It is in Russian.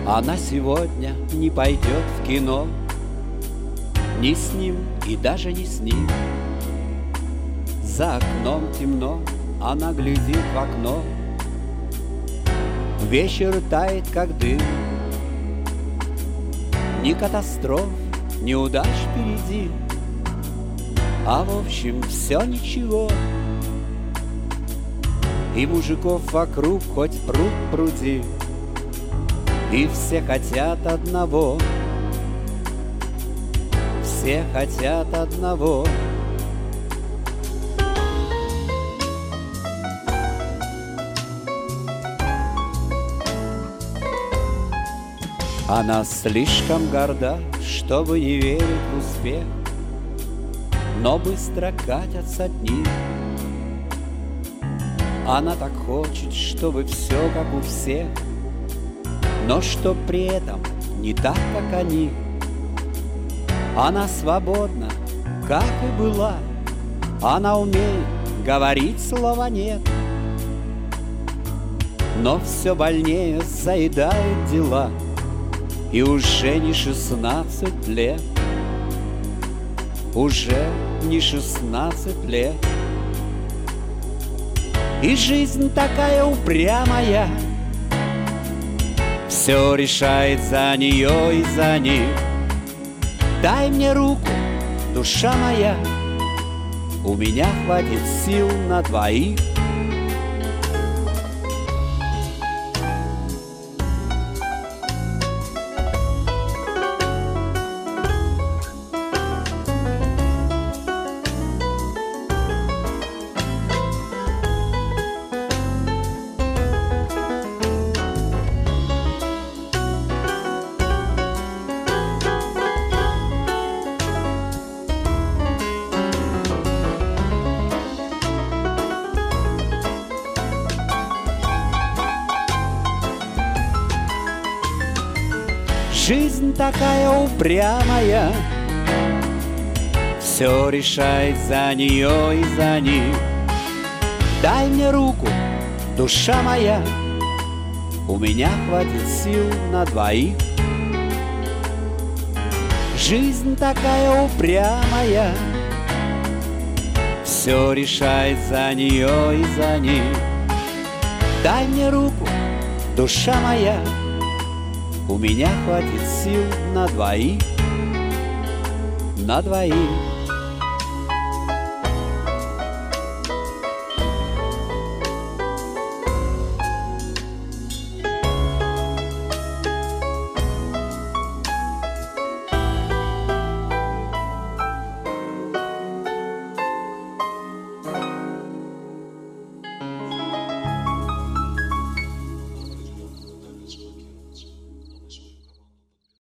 Она сегодня не пойдет в кино, ни с ним и даже не с ним. За окном темно, она глядит в окно. Вечер тает, как дым. Ни катастроф, ни удач впереди, а в общем все ничего. И мужиков вокруг хоть пруд пруди, и все хотят одного. Все хотят одного. Она слишком горда, чтобы не верить в успех, но быстро катятся дни. Она так хочет, чтобы все как у всех, но что при этом не так, как они. Она свободна, как и была. Она умеет говорить слова «нет», но все больнее заедает дела. И уже не 16 лет, уже не 16 лет. И жизнь такая упрямая, все решает за нее и за них. Дай мне руку, душа моя, у меня хватит сил на двоих. Жизнь такая упрямая, все решает за нее и за них. Дай мне руку, душа моя, у меня хватит сил на двоих. Жизнь такая упрямая, все решает за нее и за них. Дай мне руку, душа моя, у меня хватит сил на двоих, на двоих.